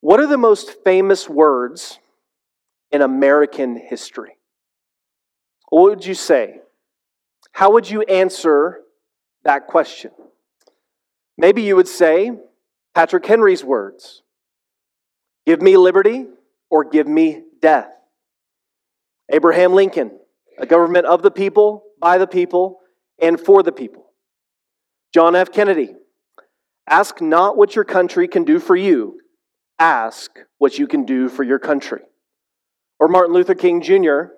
What are the most famous words in American history? What would you say? How would you answer that question? Maybe you would say Patrick Henry's words. Give me liberty or give me death. Abraham Lincoln, a government of the people, by the people, and for the people. John F. Kennedy, ask not what your country can do for you, ask what you can do for your country. Or Martin Luther King Jr.,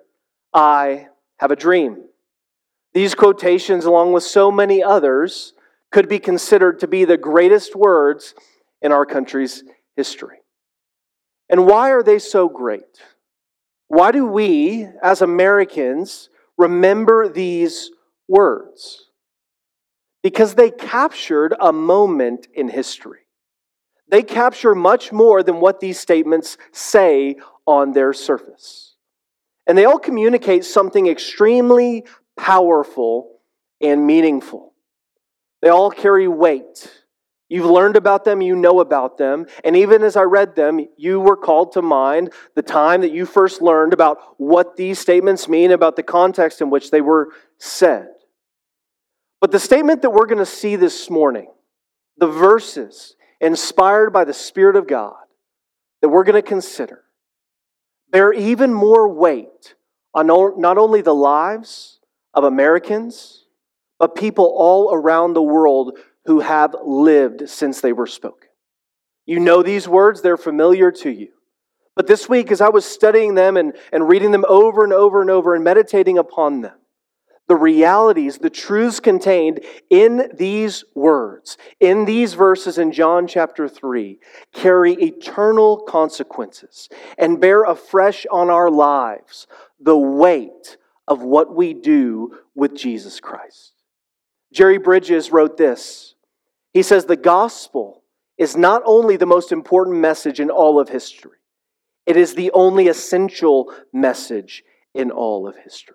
I have a dream. These quotations, along with so many others, could be considered to be the greatest words in our country's history. And why are they so great? Why do we, as Americans, remember these words? Because they captured a moment in history. They capture much more than what these statements say on their surface. And they all communicate something extremely powerful and meaningful. They all carry weight. You've learned about them, you know about them, and even as I read them, you were called to mind the time that you first learned about what these statements mean, about the context in which they were said. But the statement that we're going to see this morning, the verses inspired by the Spirit of God that we're going to consider, bear even more weight on not only the lives of Americans, but people all around the world who have lived since they were spoken. You know these words, they're familiar to you. But this week, as I was studying them and reading them over and over and over and meditating upon them, the realities, the truths contained in these words, in these verses in John chapter 3, carry eternal consequences and bear afresh on our lives the weight of what we do with Jesus Christ. Jerry Bridges wrote this. He says, the gospel is not only the most important message in all of history, it is the only essential message in all of history.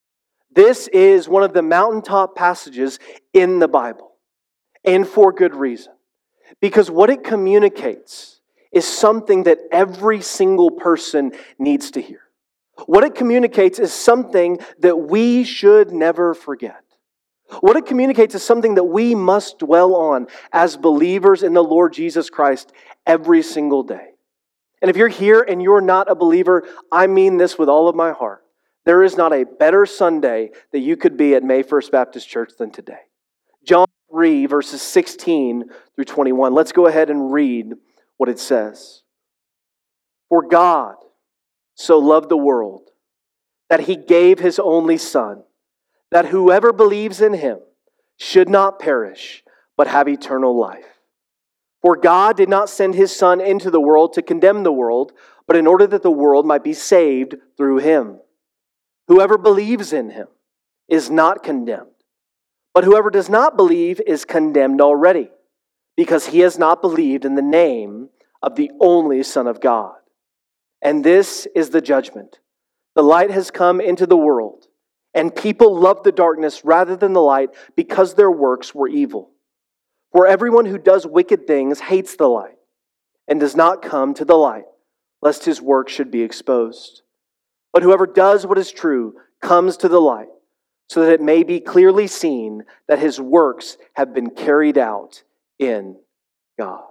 This is one of the mountaintop passages in the Bible, and for good reason. Because what it communicates is something that every single person needs to hear. What it communicates is something that we should never forget. What it communicates is something that we must dwell on as believers in the Lord Jesus Christ every single day. And if you're here and you're not a believer, I mean this with all of my heart. There is not a better Sunday that you could be at May First Baptist Church than today. John 3, verses 16 through 21. Let's go ahead and read what it says. For God so loved the world that He gave His only Son, that whoever believes in Him should not perish, but have eternal life. For God did not send His Son into the world to condemn the world, but in order that the world might be saved through Him. Whoever believes in Him is not condemned, but whoever does not believe is condemned already, because he has not believed in the name of the only Son of God. And this is the judgment. The light has come into the world, and people loved the darkness rather than the light because their works were evil. For everyone who does wicked things hates the light and does not come to the light, lest his work should be exposed. But whoever does what is true comes to the light, so that it may be clearly seen that his works have been carried out in God.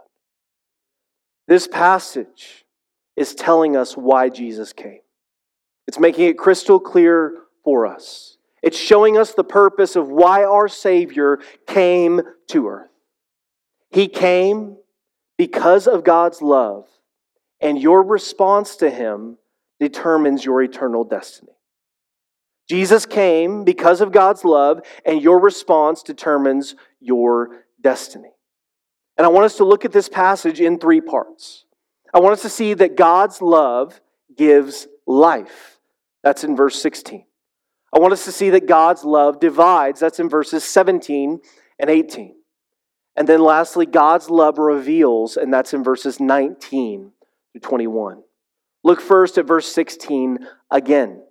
This passage is telling us why Jesus came. It's making it crystal clear for us. It's showing us the purpose of why our Savior came to earth. He came because of God's love, and your response to Him determines your eternal destiny. Jesus came because of God's love, and your response determines your destiny. And I want us to look at this passage in 3 parts. I want us to see that God's love gives life. That's in verse 16. I want us to see that God's love divides. That's in verses 17 and 18. And then lastly, God's love reveals, and that's in verses 19 through 21. Look first at verse 16 again.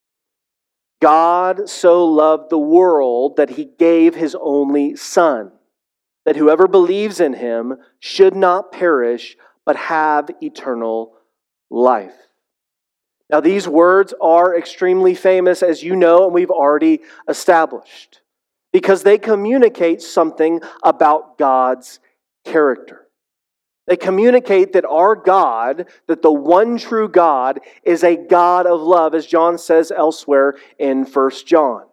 God so loved the world that He gave His only Son, that whoever believes in Him should not perish, but have eternal life. Now, these words are extremely famous, as you know, and we've already established, because they communicate something about God's character. They communicate that our God, that the one true God, is a God of love, as John says elsewhere in 1 John.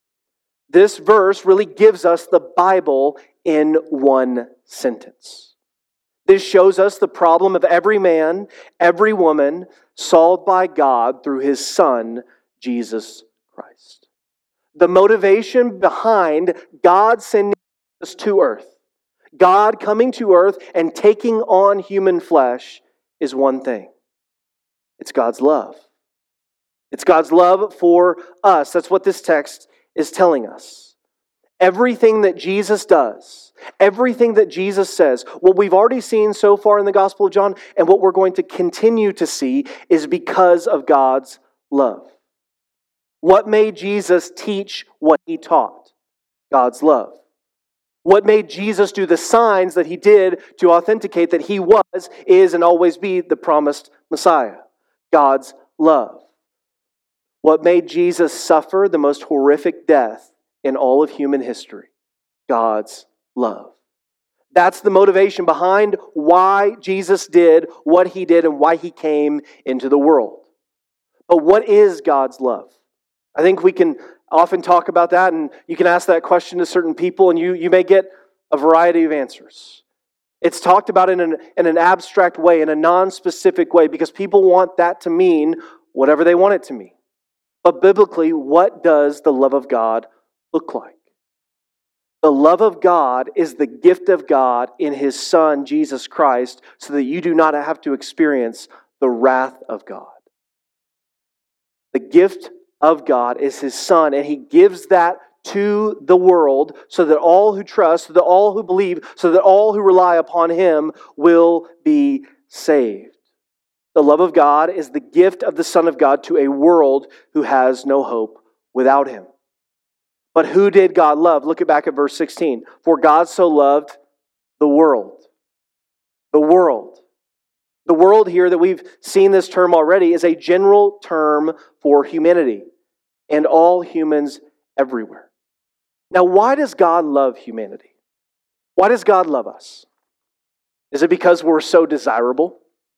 This verse really gives us the Bible in one sentence. This shows us the problem of every man, every woman, solved by God through His Son, Jesus Christ. The motivation behind God sending us to earth, God coming to earth and taking on human flesh, is one thing. It's God's love. It's God's love for us. That's what this text is telling us. Everything that Jesus does, everything that Jesus says, what we've already seen so far in the Gospel of John and what we're going to continue to see is because of God's love. What made Jesus teach what He taught? God's love. What made Jesus do the signs that He did to authenticate that He was, is, and always be the promised Messiah? God's love. What made Jesus suffer the most horrific death in all of human history? God's love. That's the motivation behind why Jesus did what He did and why He came into the world. But what is God's love? I think we can often talk about that, and you can ask that question to certain people, and you may get a variety of answers. It's talked about in an abstract way, in a non-specific way, because people want that to mean whatever they want it to mean. But biblically, what does the love of God look like? The love of God is the gift of God in His Son, Jesus Christ, so that you do not have to experience the wrath of God. The gift of God is His Son, and He gives that to the world so that all who trust, so that all who believe, so that all who rely upon Him will be saved. The love of God is the gift of the Son of God to a world who has no hope without Him. But who did God love? Look back at verse 16. For God so loved the world. The world. The world here that we've seen this term already is a general term for humanity and all humans everywhere. Now, why does God love humanity? Why does God love us? Is it because we're so desirable?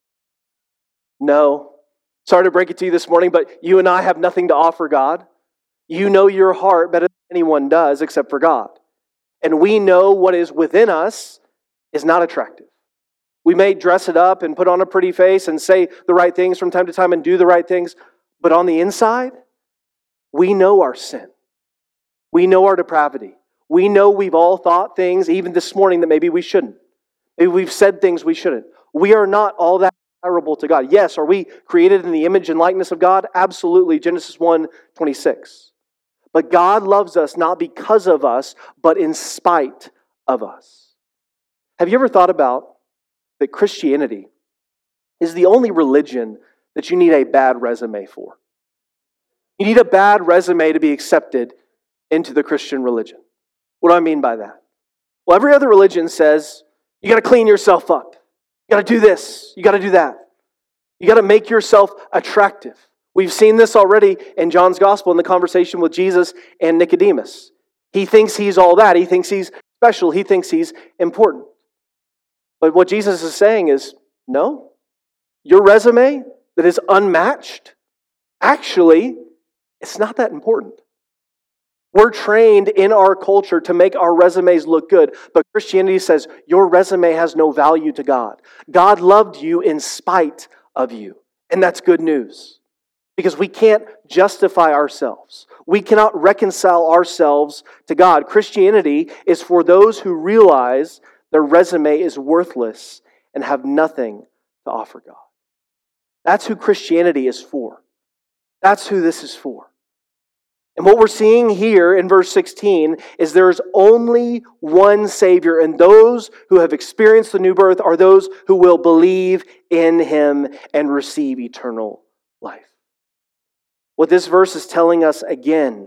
No. Sorry to break it to you this morning, but you and I have nothing to offer God. You know your heart better than anyone does except for God. And we know what is within us is not attractive. We may dress it up and put on a pretty face and say the right things from time to time and do the right things, but on the inside, we know our sin. We know our depravity. We know we've all thought things, even this morning, that maybe we shouldn't. Maybe we've said things we shouldn't. We are not all that desirable to God. Yes, are we created in the image and likeness of God? Absolutely. Genesis 1:26. But God loves us not because of us, but in spite of us. Have you ever thought about that Christianity is the only religion that you need a bad resume for? You need a bad resume to be accepted into the Christian religion. What do I mean by that? Well, every other religion says, you got to clean yourself up. You got to do this. You got to do that. You got to make yourself attractive. We've seen this already in John's Gospel in the conversation with Jesus and Nicodemus. He thinks he's all that. He thinks he's special. He thinks he's important. But what Jesus is saying is, no, your resume that is unmatched, actually, it's not that important. We're trained in our culture to make our resumes look good, but Christianity says your resume has no value to God. God loved you in spite of you, and that's good news. Because we can't justify ourselves. We cannot reconcile ourselves to God. Christianity is for those who realize their resume is worthless and have nothing to offer God. That's who Christianity is for. That's who this is for. And what we're seeing here in verse 16 is there is only one Savior, and those who have experienced the new birth are those who will believe in Him and receive eternal life. What this verse is telling us again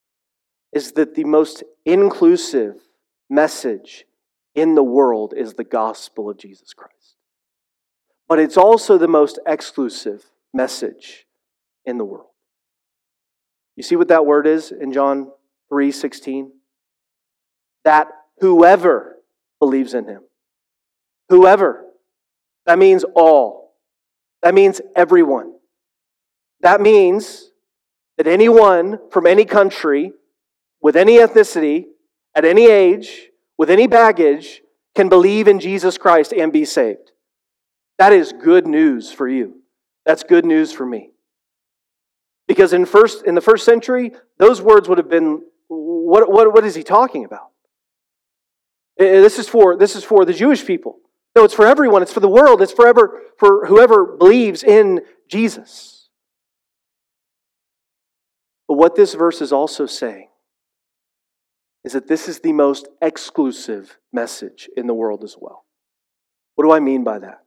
is that the most inclusive message in the world is the gospel of Jesus Christ. but it's also the most exclusive message in the world. You see what that word is in John 3:16? That whoever believes in him. Whoever. That means all. That means everyone. That means that anyone from any country, with any ethnicity, at any age, with any baggage, can believe in Jesus Christ and be saved. That is good news for you. That's good news for me. Because in the first century, those words would have been, what is he talking about? This is for the Jewish people. No, it's for everyone. It's for the world. It's for whoever believes in Jesus. But what this verse is also saying is that this is the most exclusive message in the world as well. What do I mean by that?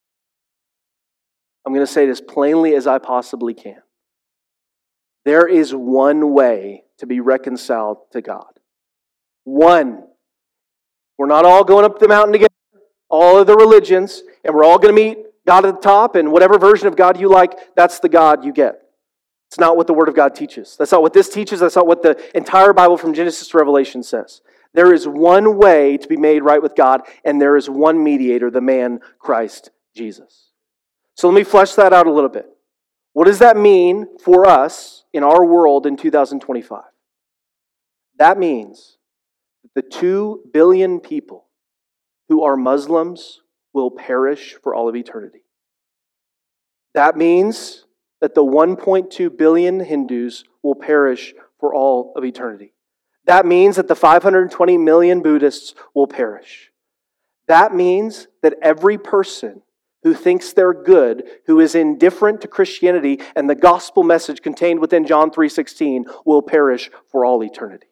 I'm going to say it as plainly as I possibly can. There is one way to be reconciled to God. One. We're not all going up the mountain together, all of the religions, and we're all going to meet God at the top, and whatever version of God you like, that's the God you get. It's not what the Word of God teaches. That's not what this teaches. That's not what the entire Bible from Genesis to Revelation says. There is one way to be made right with God, and there is one mediator, the man Christ Jesus. So let me flesh that out a little bit. What does that mean for us in our world in 2025? That means the 2 billion people who are Muslims will perish for all of eternity. That means that the 1.2 billion Hindus will perish for all of eternity. That means that the 520 million Buddhists will perish. That means that every person who thinks they're good, who is indifferent to Christianity and the gospel message contained within John 3:16, will perish for all eternity.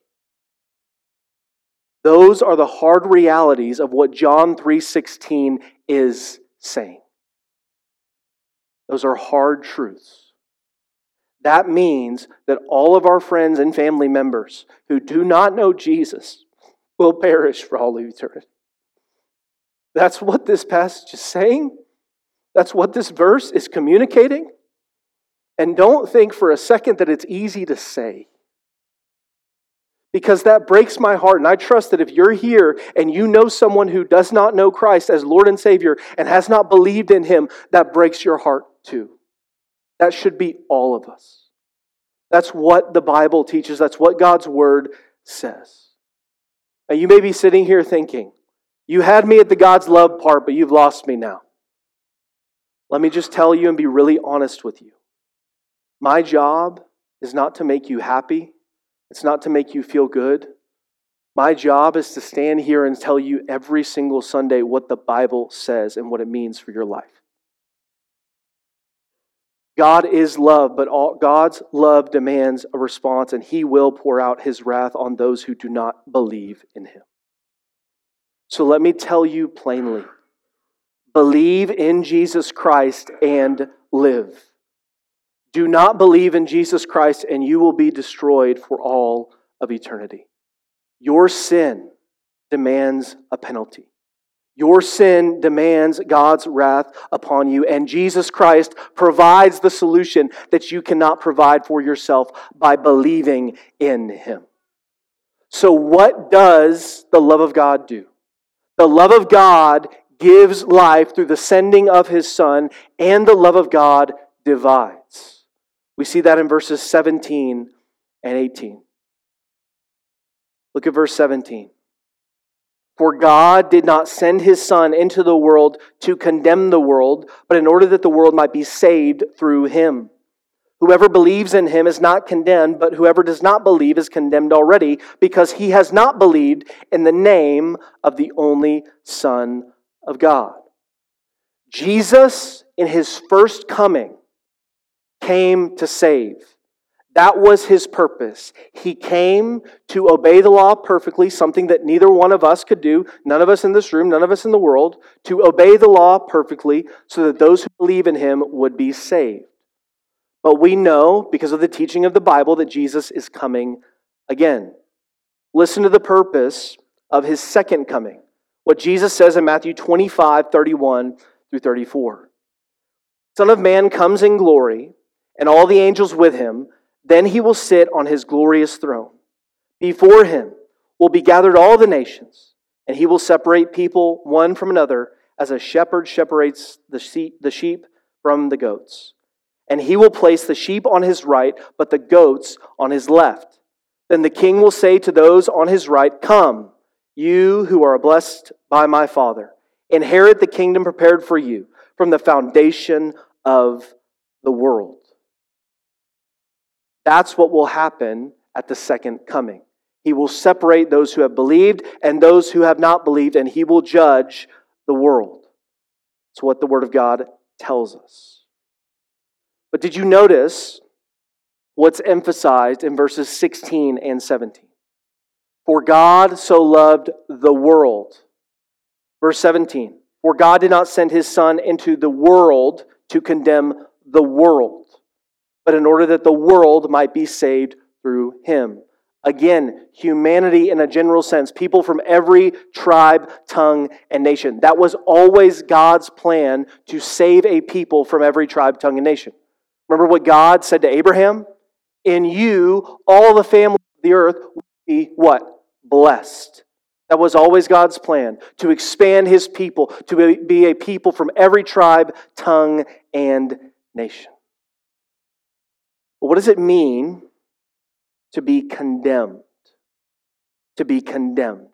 Those are the hard realities of what John 3:16 is saying. Those are hard truths. That means that all of our friends and family members who do not know Jesus will perish for all of eternity. That's what this passage is saying. That's what this verse is communicating. And don't think for a second that it's easy to say. Because that breaks my heart. And I trust that if you're here and you know someone who does not know Christ as Lord and Savior and has not believed in Him, that breaks your heart too. That should be all of us. That's what the Bible teaches. That's what God's Word says. Now you may be sitting here thinking, you had me at the God's love part, but you've lost me now. Let me just tell you and be really honest with you. My job is not to make you happy. It's not to make you feel good. My job is to stand here and tell you every single Sunday what the Bible says and what it means for your life. God is love, but God's love demands a response, and He will pour out His wrath on those who do not believe in Him. So let me tell you plainly, believe in Jesus Christ and live. Do not believe in Jesus Christ and you will be destroyed for all of eternity. Your sin demands a penalty. Your sin demands God's wrath upon you, and Jesus Christ provides the solution that you cannot provide for yourself by believing in Him. So what does the love of God do? The love of God gives life through the sending of His Son, and the love of God divides. We see that in verses 17 and 18. Look at verse 17. For God did not send His Son into the world to condemn the world, but in order that the world might be saved through Him. Whoever believes in Him is not condemned, but whoever does not believe is condemned already, because he has not believed in the name of the only Son of God. Jesus, in His first coming, came to save. That was His purpose. He came to obey the law perfectly, something that neither one of us could do, none of us in this room, none of us in the world, to obey the law perfectly so that those who believe in Him would be saved. But we know, because of the teaching of the Bible, that Jesus is coming again. Listen to the purpose of His second coming. What Jesus says in Matthew 25:31 through 34. Son of Man comes in glory, and all the angels with him. Then he will sit on his glorious throne. Before him will be gathered all the nations, and he will separate people one from another, as a shepherd separates the sheep from the goats. And he will place the sheep on his right, but the goats on his left. Then the king will say to those on his right, "Come, you who are blessed by my Father, inherit the kingdom prepared for you from the foundation of the world." That's what will happen at the second coming. He will separate those who have believed and those who have not believed, and he will judge the world. It's what the Word of God tells us. But did you notice what's emphasized in verses 16 and 17? For God so loved the world. Verse 17. For God did not send his Son into the world to condemn the world, but in order that the world might be saved through him. Again, humanity in a general sense, people from every tribe, tongue, and nation. That was always God's plan, to save a people from every tribe, tongue, and nation. Remember what God said to Abraham? In you, all the families of the earth will be what? Blessed. That was always God's plan, to expand his people, to be a people from every tribe, tongue, and nation. But what does it mean to be condemned? To be condemned.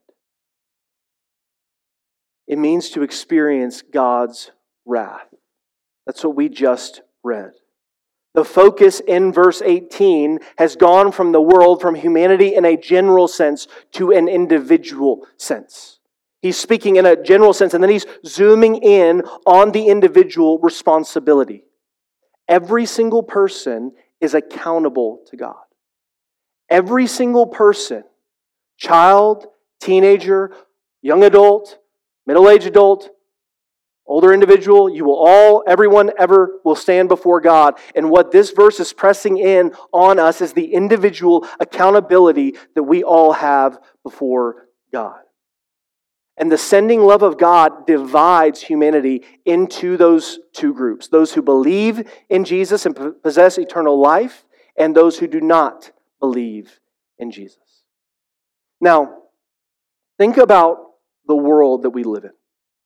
It means to experience God's wrath. That's what we just read. The focus in verse 18 has gone from the world, from humanity in a general sense, to an individual sense. He's speaking in a general sense, and then he's zooming in on the individual responsibility. Every single person is accountable to God. Every single person, child, teenager, young adult, middle-aged adult, older individual, everyone ever will stand before God. And what this verse is pressing in on us is the individual accountability that we all have before God. And the sending love of God divides humanity into those two groups. Those who believe in Jesus and possess eternal life, and those who do not believe in Jesus. Now, think about the world that we live in.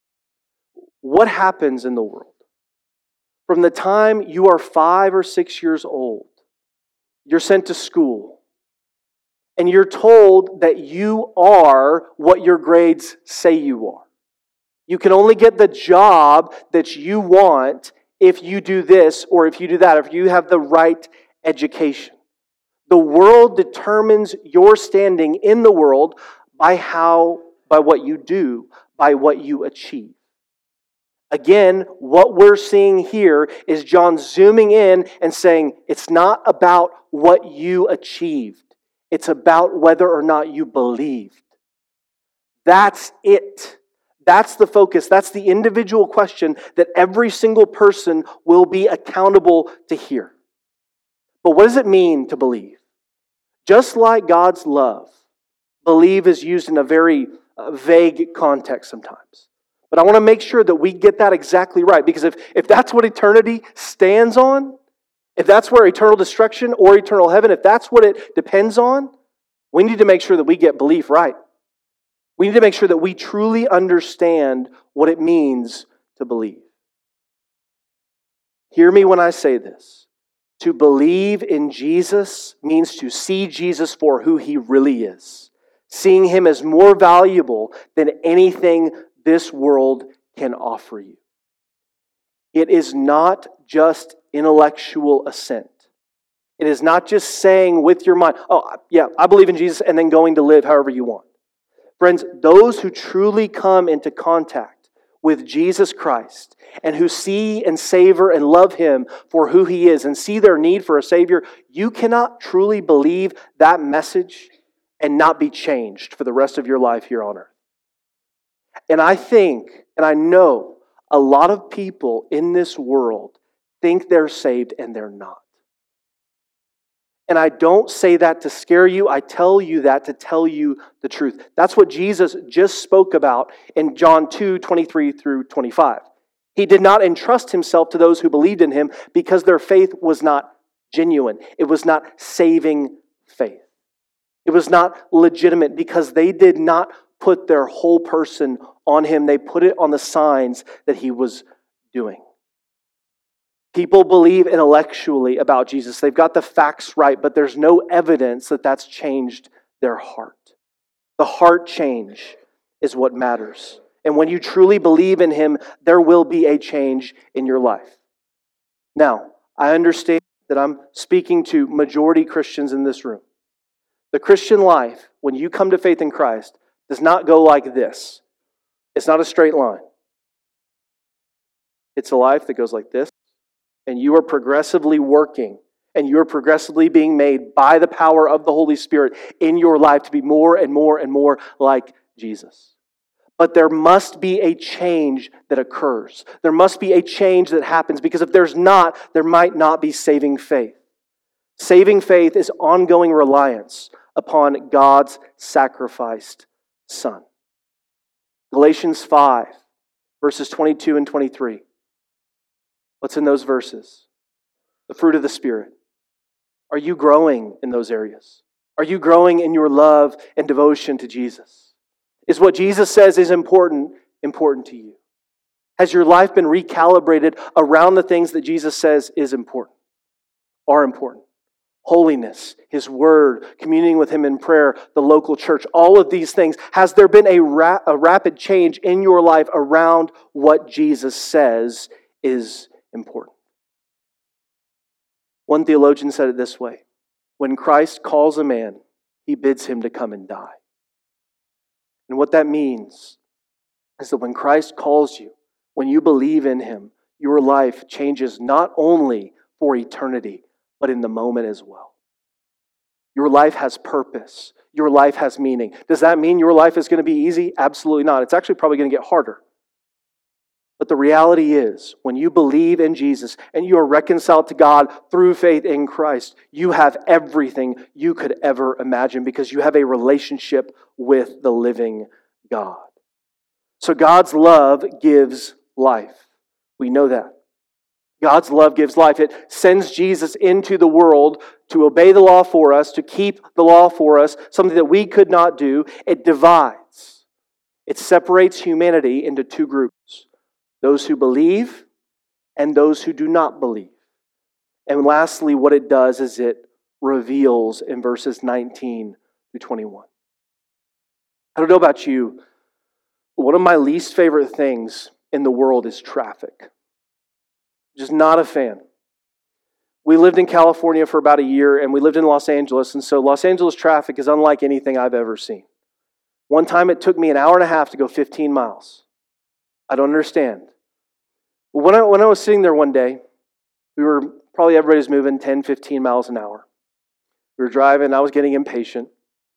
What happens in the world? From the time you are 5 or 6 years old, you're sent to school, and you're told that you are what your grades say you are. You can only get the job that you want if you do this or if you do that, if you have the right education. The world determines your standing in the world by what you do, by what you achieve. Again, what we're seeing here is John zooming in and saying, it's not about what you achieved. It's about whether or not you believed. That's it. That's the focus. That's the individual question that every single person will be accountable to hear. But what does it mean to believe? Just like God's love, believe is used in a very vague context sometimes. But I want to make sure that we get that exactly right. Because if that's what eternity stands on, if that's where eternal destruction or eternal heaven, if that's what it depends on, we need to make sure that we get belief right. We need to make sure that we truly understand what it means to believe. Hear me when I say this. To believe in Jesus means to see Jesus for who He really is. Seeing Him as more valuable than anything this world can offer you. It is not just intellectual assent. It is not just saying with your mind, oh, yeah, I believe in Jesus, and then going to live however you want. Friends, those who truly come into contact with Jesus Christ and who see and savor and love Him for who He is and see their need for a Savior, you cannot truly believe that message and not be changed for the rest of your life here on earth. And I think, and I know, a lot of people in this world think they're saved and they're not. And I don't say that to scare you. I tell you that to tell you the truth. That's what Jesus just spoke about in John 2:23 through 25. He did not entrust himself to those who believed in him because their faith was not genuine. It was not saving faith. It was not legitimate because they did not put their whole person on him. They put it on the signs that he was doing. People believe intellectually about Jesus. They've got the facts right, but there's no evidence that that's changed their heart. The heart change is what matters. And when you truly believe in him, there will be a change in your life. Now, I understand that I'm speaking to majority Christians in this room. The Christian life, when you come to faith in Christ, does not go like this. It's not a straight line. It's a life that goes like this. And you are progressively working, and you are progressively being made by the power of the Holy Spirit in your life to be more and more and more like Jesus. But there must be a change that occurs. There must be a change that happens, because if there's not, there might not be saving faith. Saving faith is ongoing reliance upon God's sacrificed Son. Galatians 5, verses 22 and 23. What's in those verses? The fruit of the Spirit. Are you growing in those areas? Are you growing in your love and devotion to Jesus? Is what Jesus says is important to you? Has your life been recalibrated around the things that Jesus says are important? Holiness, His Word, communing with Him in prayer, the local church, all of these things. Has there been a rapid change in your life around what Jesus says is important? One theologian said it this way: when Christ calls a man, He bids him to come and die. And what that means is that when Christ calls you, when you believe in Him, your life changes not only for eternity, but in the moment as well. Your life has purpose. Your life has meaning. Does that mean your life is going to be easy? Absolutely not. It's actually probably going to get harder. But the reality is, when you believe in Jesus and you are reconciled to God through faith in Christ, you have everything you could ever imagine because you have a relationship with the living God. So God's love gives life. We know that. God's love gives life. It sends Jesus into the world to obey the law for us, to keep the law for us, something that we could not do. It divides. It separates humanity into two groups: those who believe and those who do not believe. And lastly, what it does is it reveals in verses 19 through 21. I don't know about you, but one of my least favorite things in the world is traffic. Just not a fan. We lived in California for about a year, and we lived in Los Angeles, and so Los Angeles traffic is unlike anything I've ever seen. One time it took me an hour and a half to go 15 miles. I don't understand. When I was sitting there one day, everybody's moving 10, 15 miles an hour. We were driving, I was getting impatient,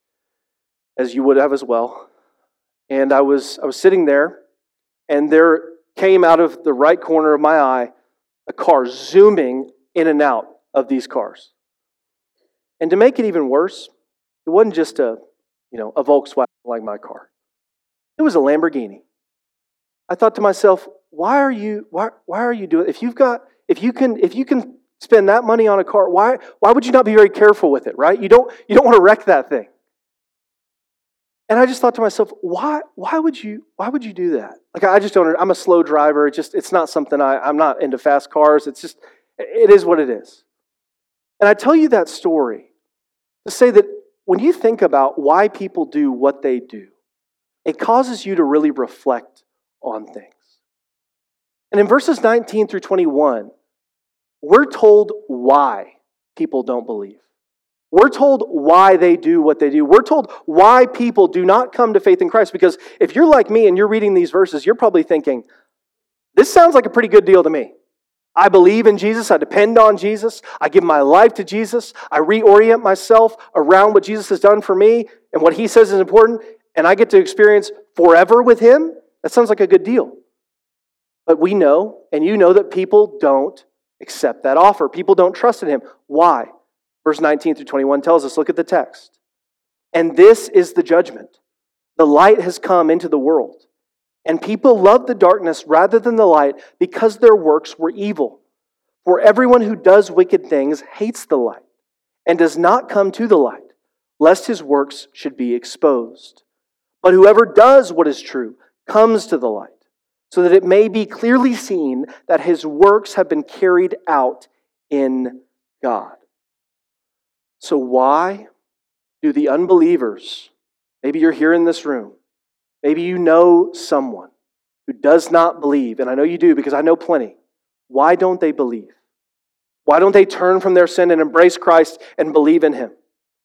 as you would have as well. And I was sitting there, and there came out of the right corner of my eye a car zooming in and out of these cars. And to make it even worse, it wasn't just a Volkswagen like my car. It was a Lamborghini. I thought to myself, why are you doing it? If you can spend that money on a car, why would you not be very careful with it, right? You don't want to wreck that thing. And I just thought to myself, why would you do that? Like, I just don't. I'm a slow driver. It's not something I'm not into fast cars. It is what it is. And I tell you that story to say that when you think about why people do what they do, it causes you to really reflect on things. And in verses 19 through 21, we're told why people don't believe. We're told why they do what they do. We're told why people do not come to faith in Christ. Because if you're like me and you're reading these verses, you're probably thinking, this sounds like a pretty good deal to me. I believe in Jesus. I depend on Jesus. I give my life to Jesus. I reorient myself around what Jesus has done for me and what He says is important. And I get to experience forever with Him. That sounds like a good deal. But we know, and you know, that people don't accept that offer. People don't trust in Him. Why? Verse 19 through 21 tells us, look at the text. And this is the judgment. The light has come into the world, And people loved the darkness rather than the light because their works were evil. For everyone who does wicked things hates the light and does not come to the light, lest his works should be exposed. But whoever does what is true comes to the light, so that it may be clearly seen that his works have been carried out in God. So why do the unbelievers, maybe you're here in this room, maybe you know someone who does not believe, and I know you do because I know plenty. Why don't they believe? Why don't they turn from their sin and embrace Christ and believe in Him?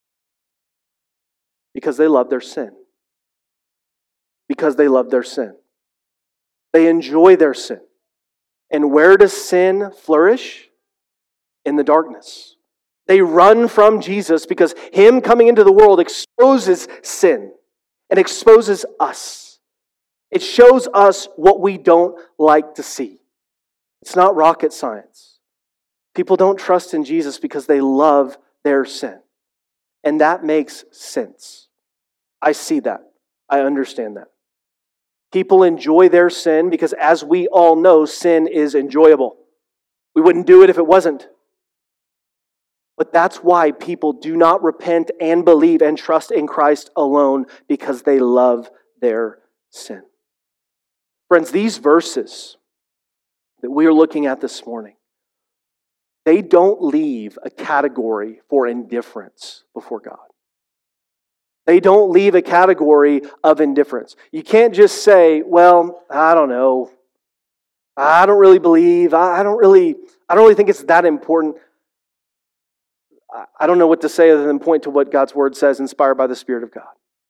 Because they love their sin. Because they love their sin. They enjoy their sin. And where does sin flourish? In the darkness. They run from Jesus because Him coming into the world exposes sin and exposes us. It shows us what we don't like to see. It's not rocket science. People don't trust in Jesus because they love their sin. And that makes sense. I see that. I understand that. People enjoy their sin because, as we all know, sin is enjoyable. We wouldn't do it if it wasn't. But that's why people do not repent and believe and trust in Christ alone, because they love their sin. Friends, these verses that we are looking at this morning, they don't leave a category for indifference before God. They don't leave a category of indifference. You can't just say, well, I don't know. I don't really believe. I don't really think it's that important. I don't know what to say other than point to what God's Word says, inspired by the Spirit of God.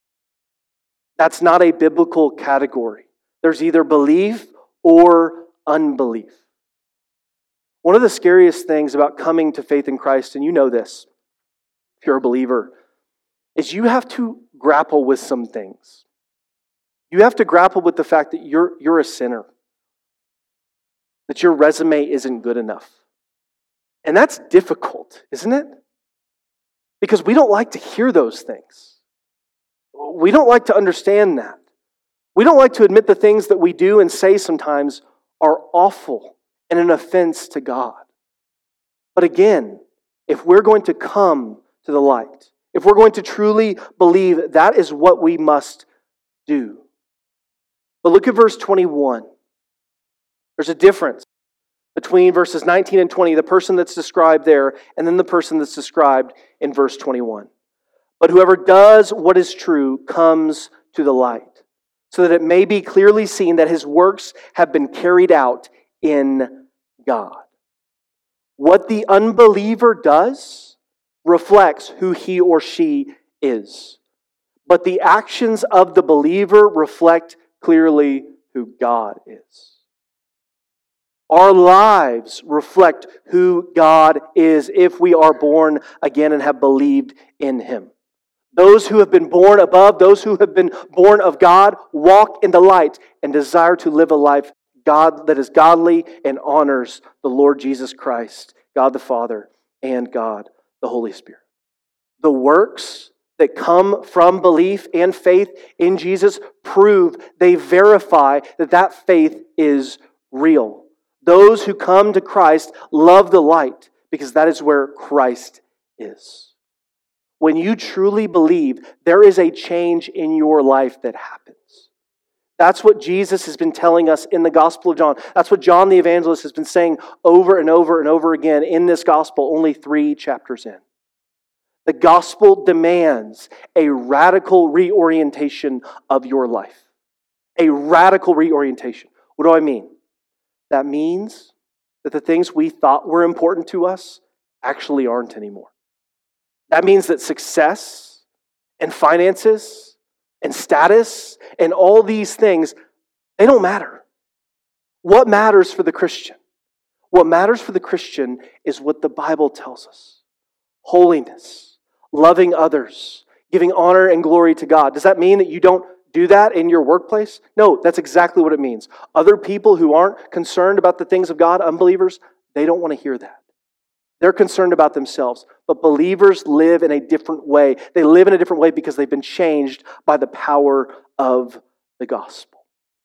That's not a biblical category. There's either belief or unbelief. One of the scariest things about coming to faith in Christ, and you know this, if you're a believer, is you have to grapple with some things. You have to grapple with the fact that you're a sinner, that your resume isn't good enough. And that's difficult, isn't it? Because we don't like to hear those things. We don't like to understand that. We don't like to admit the things that we do and say sometimes are awful and an offense to God. But again, if we're going to come to the light, if we're going to truly believe, that is what we must do. But look at verse 21. There's a difference between verses 19 and 20, the person that's described there, and then the person that's described in verse 21. But whoever does what is true comes to the light, so that it may be clearly seen that his works have been carried out in God. What the unbeliever does reflects who he or she is. But the actions of the believer reflect clearly who God is. Our lives reflect who God is if we are born again and have believed in Him. Those who have been born above, those who have been born of God, walk in the light and desire to live a life that is godly and honors the Lord Jesus Christ, God the Father, and God the Holy Spirit. The works that come from belief and faith in Jesus prove, they verify that faith is real. Those who come to Christ love the light because that is where Christ is. When you truly believe, there is a change in your life that happens. That's what Jesus has been telling us in the Gospel of John. That's what John the Evangelist has been saying over and over and over again in this Gospel, only 3 chapters in. The Gospel demands a radical reorientation of your life. A radical reorientation. What do I mean? That means that the things we thought were important to us actually aren't anymore. That means that success and finances and status and all these things, they don't matter. What matters for the Christian? What matters for the Christian is what the Bible tells us. Holiness, loving others, giving honor and glory to God. Does that mean that you don't do that in your workplace? No, that's exactly what it means. Other people who aren't concerned about the things of God, unbelievers, they don't want to hear that. They're concerned about themselves. But believers live in a different way. They live in a different way because they've been changed by the power of the gospel.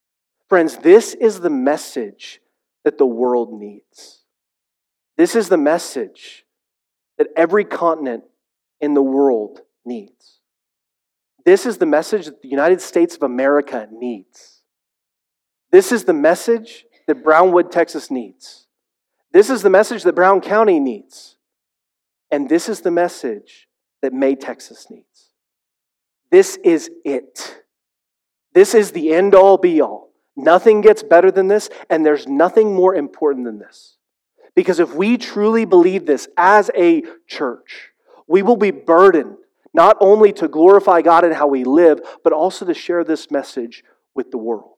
Friends, this is the message that the world needs. This is the message that every continent in the world needs. This is the message that the United States of America needs. This is the message that Brownwood, Texas needs. This is the message that Brown County needs. And this is the message that May, Texas needs. This is it. This is the end-all, be-all. Nothing gets better than this, and there's nothing more important than this. Because if we truly believe this as a church, we will be burdened not only to glorify God in how we live, but also to share this message with the world.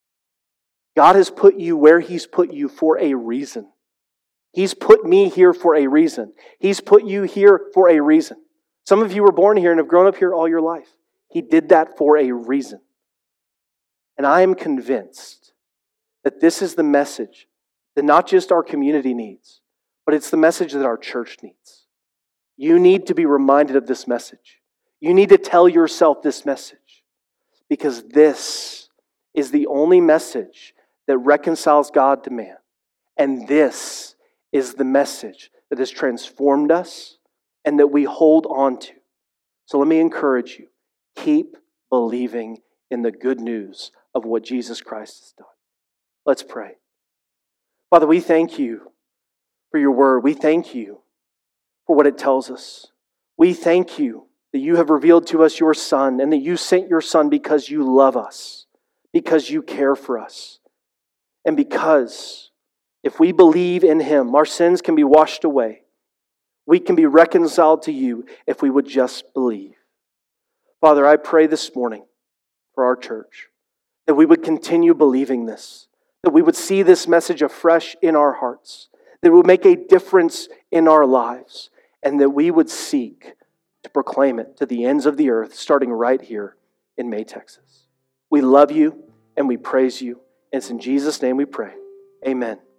God has put you where He's put you for a reason. He's put me here for a reason. He's put you here for a reason. Some of you were born here and have grown up here all your life. He did that for a reason. And I am convinced that this is the message that not just our community needs, but it's the message that our church needs. You need to be reminded of this message. You need to tell yourself this message, because this is the only message that reconciles God to man. And this is the message that has transformed us and that we hold on to. So let me encourage you, keep believing in the good news of what Jesus Christ has done. Let's pray. Father, we thank you for your word. We thank you for what it tells us. We thank you that you have revealed to us your Son, and that you sent your Son because you love us, because you care for us, and because if we believe in Him, our sins can be washed away. We can be reconciled to you if we would just believe. Father, I pray this morning for our church that we would continue believing this, that we would see this message afresh in our hearts, that it would make a difference in our lives, and that we would seek to proclaim it to the ends of the earth, starting right here in May, Texas. We love you and we praise you. And it's in Jesus' name we pray. Amen.